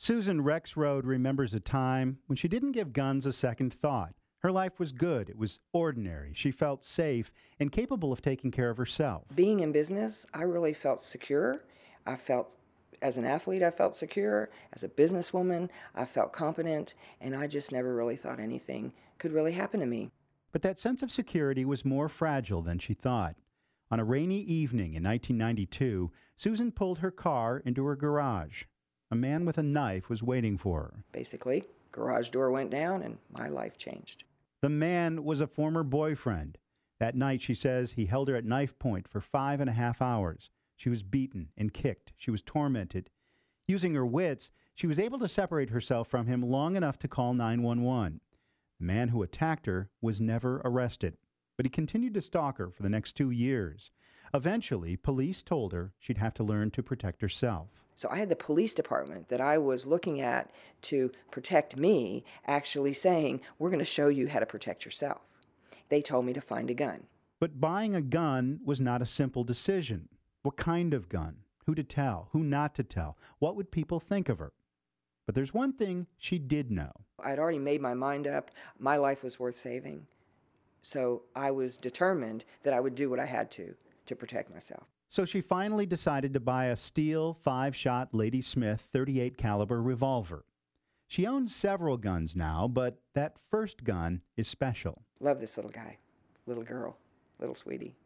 Susan Rexroad remembers a time when she didn't give guns a second thought. Her life was good. It was ordinary. She felt safe and capable of taking care of herself. Being in business, I really felt secure. As an athlete, I felt secure. As a businesswoman, I felt competent, and I just never really thought anything could really happen to me. But that sense of security was more fragile than she thought. On a rainy evening in 1992, Susan pulled her car into her garage. A man with a knife was waiting for her. Basically, garage door went down and my life changed. The man was a former boyfriend. That night, she says, he held her at knife point for 5.5 hours. She was beaten and kicked. She was tormented. Using her wits, she was able to separate herself from him long enough to call 911. The man who attacked her was never arrested, but he continued to stalk her for the next 2 years. Eventually, police told her she'd have to learn to protect herself. So I had the police department that I was looking at to protect me actually saying, we're going to show you how to protect yourself. They told me to find a gun. But buying a gun was not a simple decision. What kind of gun? Who to tell? Who not to tell? What would people think of her? But there's one thing she did know. I'd already made my mind up. My life was worth saving. So I was determined that I would do what I had to protect myself. So she finally decided to buy a steel 5-shot Lady Smith .38 caliber revolver. She owns several guns now, but that first gun is special. Love this little guy, little girl, little sweetie.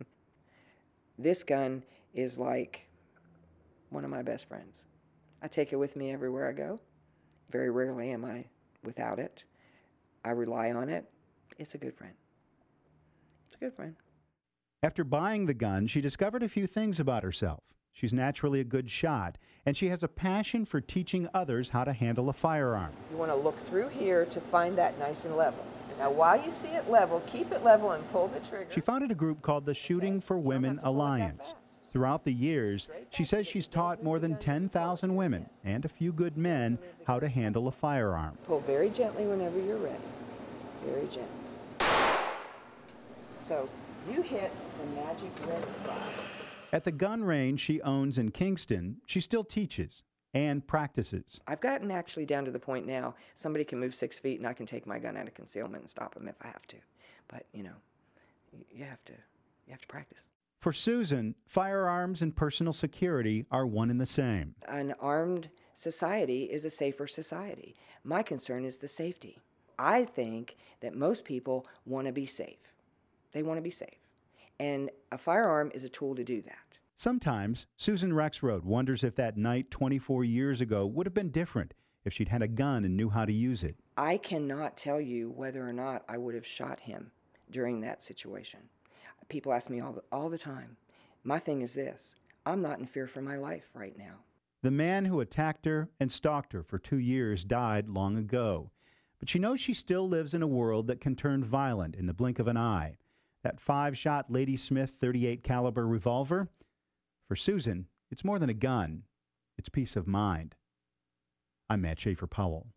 This gun is like one of my best friends. I take it with me everywhere I go. Very rarely am I without it. I rely on it. It's a good friend. It's a good friend. After buying the gun, she discovered a few things about herself. She's naturally a good shot, and she has a passion for teaching others how to handle a firearm. You want to look through here to find that nice and level. Now, while you see it level, keep it level and pull the trigger. She founded a group called the Shooting for Women Alliance. Throughout the years, she says she's taught more than 10,000 women and a few good men how to handle a firearm. Pull very gently whenever you're ready. Very gently. So you hit the magic red spot. At the gun range she owns in Kingston, she still teaches and practices. I've gotten actually down to the point now, somebody can move 6 feet and I can take my gun out of concealment and stop them if I have to. But, you know, you have to practice. For Susan, firearms and personal security are one and the same. An armed society is a safer society. My concern is the safety. I think that most people want to be safe. They want to be safe. And a firearm is a tool to do that. Sometimes Susan Rexroad wonders if that night 24 years ago would have been different if she'd had a gun and knew how to use it. I cannot tell you whether or not I would have shot him during that situation. People ask me all the time. My thing is this: I'm not in fear for my life right now. The man who attacked her and stalked her for 2 years died long ago. But she knows she still lives in a world that can turn violent in the blink of an eye. That 5-shot Lady Smith .38 caliber revolver, for Susan, it's more than a gun. It's peace of mind. I'm Matt Schaefer Powell.